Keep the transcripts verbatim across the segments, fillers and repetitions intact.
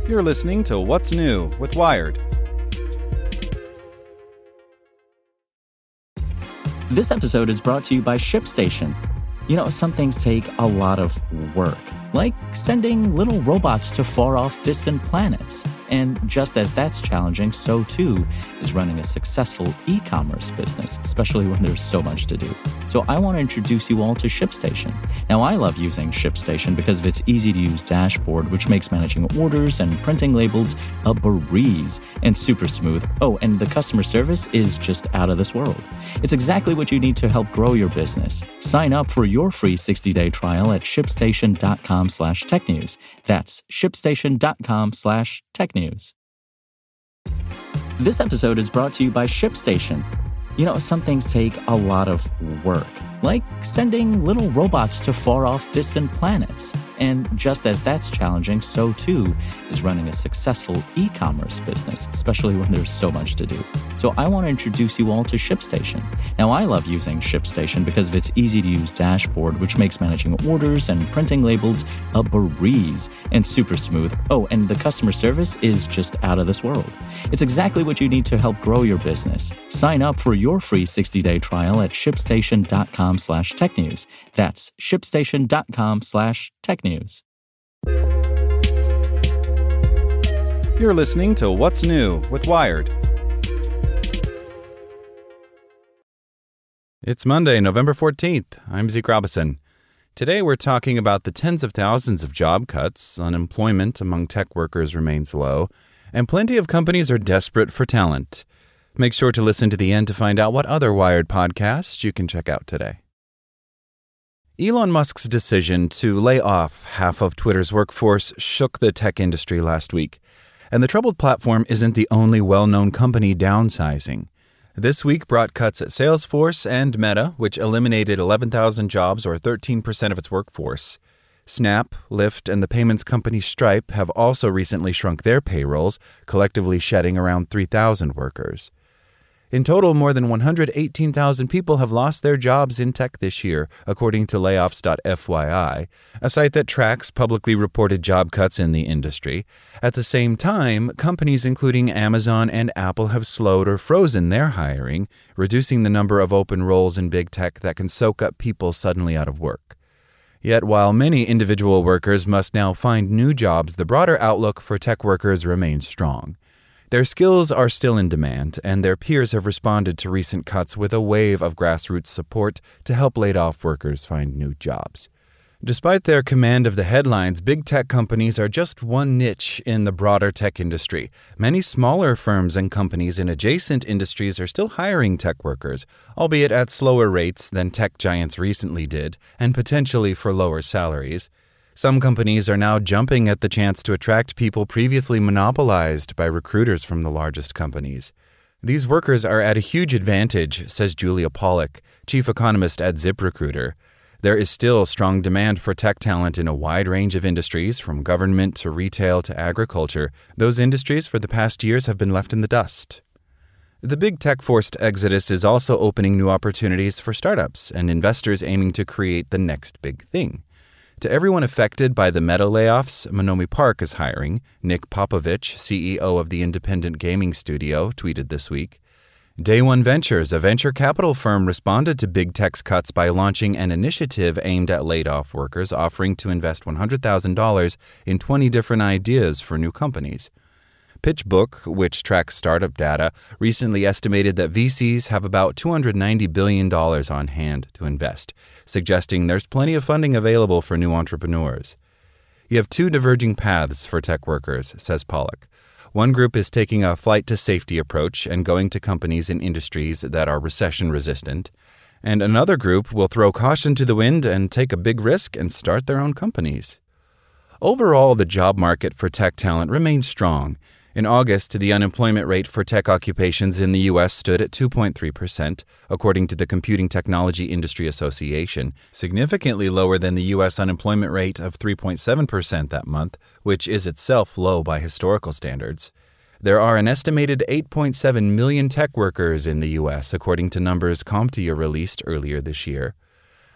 You're listening to What's New with Wired. This episode is brought to you by ShipStation. You know, some things take a lot of work, like sending little robots to far-off distant planets. And just as that's challenging, so too is running a successful e-commerce business, especially when there's so much to do. So I want to introduce you all to ShipStation. Now, I love using ShipStation because of its easy-to-use dashboard, which makes managing orders and printing labels a breeze and super smooth. Oh, and the customer service is just out of this world. It's exactly what you need to help grow your business. Sign up for your free sixty-day trial at shipstation.com slash technews. That's shipstation.com slash technews. This episode is brought to you by ShipStation. You know, some things take a lot of work, like sending little robots to far-off distant planets. And just as that's challenging, so too is running a successful e-commerce business, especially when there's so much to do. So I want to introduce you all to ShipStation. Now, I love using ShipStation because of its easy-to-use dashboard, which makes managing orders and printing labels a breeze and super smooth. Oh, and the customer service is just out of this world. It's exactly what you need to help grow your business. Sign up for your free sixty-day trial at shipstation.com slash technews. That's shipstation.com slash technews. You're listening to What's New with Wired. It's Monday, November fourteenth. I'm Zeke Robison. Today we're talking about the tens of thousands of job cuts, unemployment among tech workers remains low, and plenty of companies are desperate for talent. Make sure to listen to the end to find out what other Wired podcasts you can check out today. Elon Musk's decision to lay off half of Twitter's workforce shook the tech industry last week. And the troubled platform isn't the only well-known company downsizing. This week brought cuts at Salesforce and Meta, which eliminated eleven thousand jobs or thirteen percent of its workforce. Snap, Lyft, and the payments company Stripe have also recently shrunk their payrolls, collectively shedding around three thousand workers. In total, more than one hundred eighteen thousand people have lost their jobs in tech this year, according to layoffs dot F Y I, a site that tracks publicly reported job cuts in the industry. At the same time, companies including Amazon and Apple have slowed or frozen their hiring, reducing the number of open roles in big tech that can soak up people suddenly out of work. Yet, while many individual workers must now find new jobs, the broader outlook for tech workers remains strong. Their skills are still in demand, and their peers have responded to recent cuts with a wave of grassroots support to help laid-off workers find new jobs. Despite their command of the headlines, big tech companies are just one niche in the broader tech industry. Many smaller firms and companies in adjacent industries are still hiring tech workers, albeit at slower rates than tech giants recently did, and potentially for lower salaries. Some companies are now jumping at the chance to attract people previously monopolized by recruiters from the largest companies. These workers are at a huge advantage, says Julia Pollack, chief economist at ZipRecruiter. There is still strong demand for tech talent in a wide range of industries, from government to retail to agriculture. Those industries for the past years have been left in the dust. The big tech-forced exodus is also opening new opportunities for startups and investors aiming to create the next big thing. To everyone affected by the Meta layoffs, Monomi Park is hiring. Nick Popovich, C E O of the independent gaming studio, tweeted this week. Day One Ventures, a venture capital firm, responded to big tech's cuts by launching an initiative aimed at laid-off workers, offering to invest one hundred thousand dollars in twenty different ideas for new companies. PitchBook, which tracks startup data, recently estimated that V Cs have about two hundred ninety billion dollars on hand to invest, suggesting there's plenty of funding available for new entrepreneurs. You have two diverging paths for tech workers, says Pollack. One group is taking a flight-to-safety approach and going to companies in industries that are recession-resistant, and another group will throw caution to the wind and take a big risk and start their own companies. Overall, the job market for tech talent remains strong. In August, the unemployment rate for tech occupations in the U S stood at two point three percent, according to the Computing Technology Industry Association, significantly lower than the U S unemployment rate of three point seven percent that month, which is itself low by historical standards. There are an estimated eight point seven million tech workers in the U S, according to numbers CompTIA released earlier this year.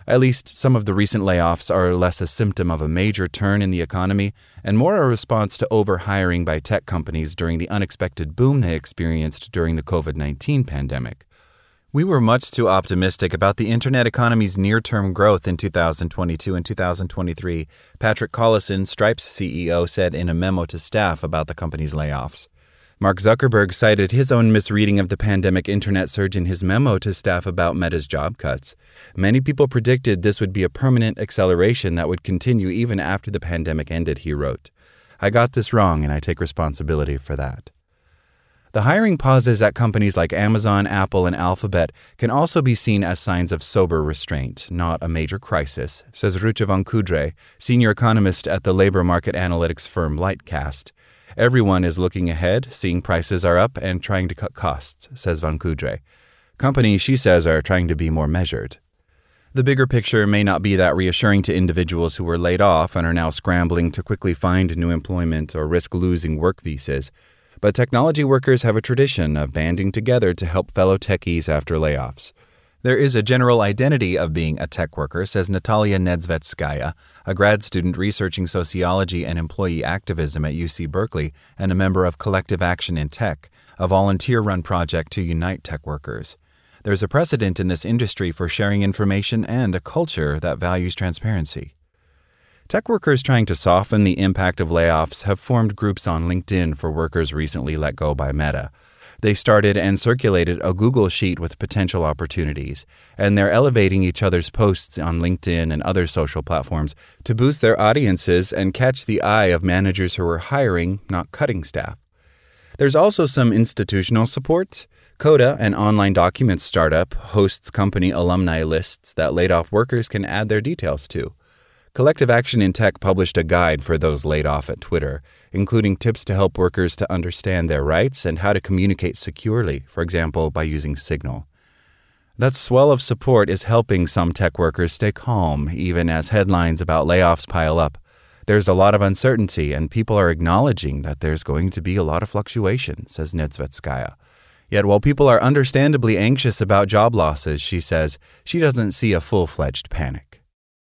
At least some of the recent layoffs are less a symptom of a major turn in the economy and more a response to overhiring by tech companies during the unexpected boom they experienced during the covid nineteen pandemic. We were much too optimistic about the internet economy's near-term growth in two thousand twenty-two and two thousand twenty-three, Patrick Collison, Stripe's C E O, said in a memo to staff about the company's layoffs. Mark Zuckerberg cited his own misreading of the pandemic internet surge in his memo to staff about Meta's job cuts. Many people predicted this would be a permanent acceleration that would continue even after the pandemic ended, he wrote. I got this wrong, and I take responsibility for that. The hiring pauses at companies like Amazon, Apple, and Alphabet can also be seen as signs of sober restraint, not a major crisis, says Rucha van Kudre, senior economist at the labor market analytics firm Lightcast. Everyone is looking ahead, seeing prices are up, and trying to cut costs, says van Kudre. Companies, she says, are trying to be more measured. The bigger picture may not be that reassuring to individuals who were laid off and are now scrambling to quickly find new employment or risk losing work visas. But technology workers have a tradition of banding together to help fellow techies after layoffs. There is a general identity of being a tech worker, says Natalia Nedzvetskaya, a grad student researching sociology and employee activism at U C Berkeley and a member of Collective Action in Tech, a volunteer-run project to unite tech workers. There's a precedent in this industry for sharing information and a culture that values transparency. Tech workers trying to soften the impact of layoffs have formed groups on LinkedIn for workers recently let go by Meta. They started and circulated a Google Sheet with potential opportunities, and they're elevating each other's posts on LinkedIn and other social platforms to boost their audiences and catch the eye of managers who are hiring, not cutting staff. There's also some institutional support. Coda, an online documents startup, hosts company alumni lists that laid-off workers can add their details to. Collective Action in Tech published a guide for those laid off at Twitter, including tips to help workers to understand their rights and how to communicate securely, for example, by using Signal. That swell of support is helping some tech workers stay calm, even as headlines about layoffs pile up. There's a lot of uncertainty, and people are acknowledging that there's going to be a lot of fluctuation, says Nedzvetskaya. Yet while people are understandably anxious about job losses, she says, she doesn't see a full-fledged panic.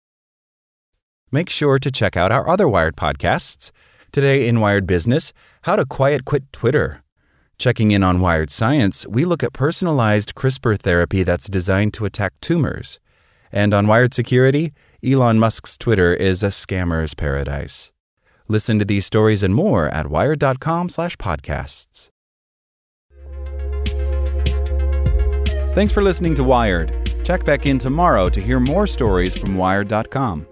Make sure to check out our other Wired podcasts. Today in Wired Business, how to quiet quit Twitter. Checking in on Wired Science, we look at personalized CRISPR therapy that's designed to attack tumors. And on Wired Security, Elon Musk's Twitter is a scammer's paradise. Listen to these stories and more at wired.com slash podcasts. Thanks for listening to Wired. Check back in tomorrow to hear more stories from wired dot com.